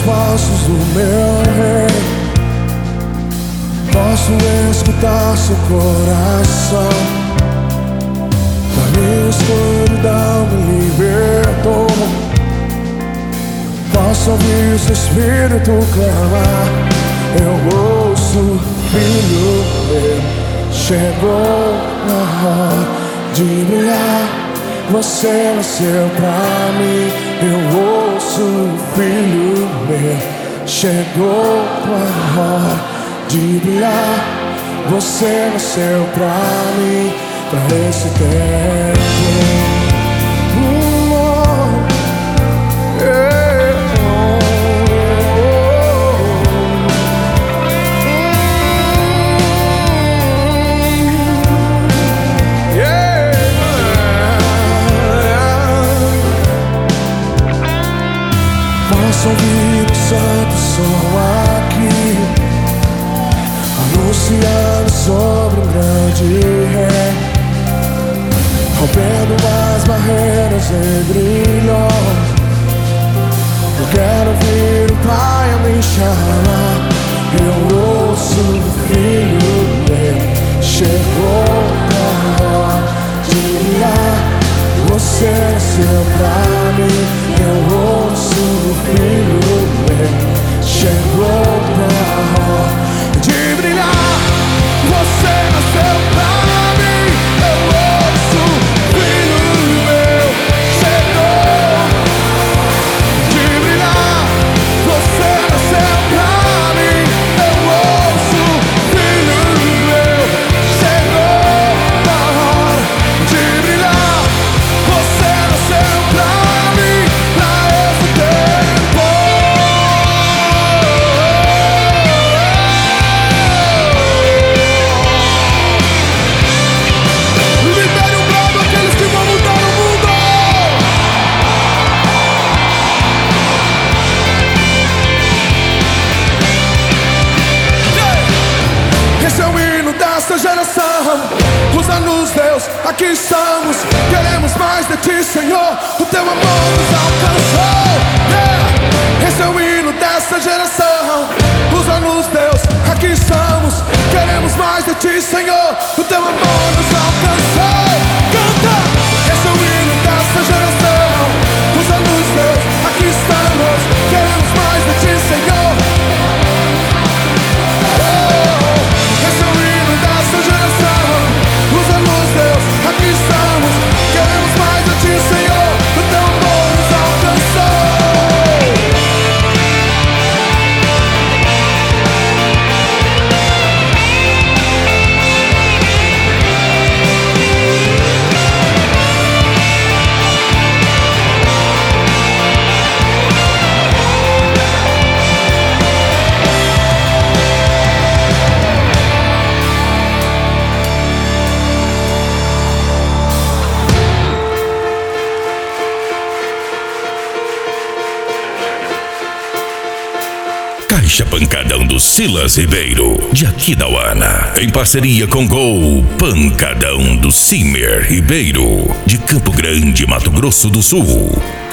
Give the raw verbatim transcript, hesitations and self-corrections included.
passos do meu rei. Posso escutar seu coração. Da minha escuridão me libertou. Posso ouvir seu espírito clamar. Eu ouço, filho meu, chegou na hora de brilhar. Você nasceu pra mim. Eu ouço, filho meu, chegou na hora de brilhar. Você nasceu pra mim, pra esse tempo. Uh, yeah, oh, yeah, yeah. Posso ouvir o santo som aqui, anunciando sobre um grande rei, rompendo as barreiras entre nós. Eu quero ouvir o Pai a me chamar. Eu ouço o filho meu, chegou a hora de brilhar. Você nasceu pra mim. Eu ouço o filho meu, chegou a hora de brilhar. Você nasceu pra mim. Eu ouço, filho meu, chegou de brilhar. Você nasceu pra mim. Eu ouço, filho meu, chegou a hora de brilhar. Você nasceu pra mim, pra esse tempo. Geração, usa-nos, Deus, aqui estamos. Queremos mais de ti, Senhor. O teu amor nos alcançou, yeah. Esse é o hino dessa geração. Usa-nos, Deus, aqui estamos. Queremos mais de ti, Senhor. O teu amor nos alcançou. Canta! Esse é o hino dessa geração. Usa-nos, Deus, aqui estamos. Queremos mais de ti, Senhor. Aqui estamos, queremos mais de ti, Senhor. O teu amor nos alcançou. Caixa Pancadão do Silas Ribeiro, de Aquidauana, em parceria com Gol Pancadão do Cimer Ribeiro, de Campo Grande, Mato Grosso do Sul.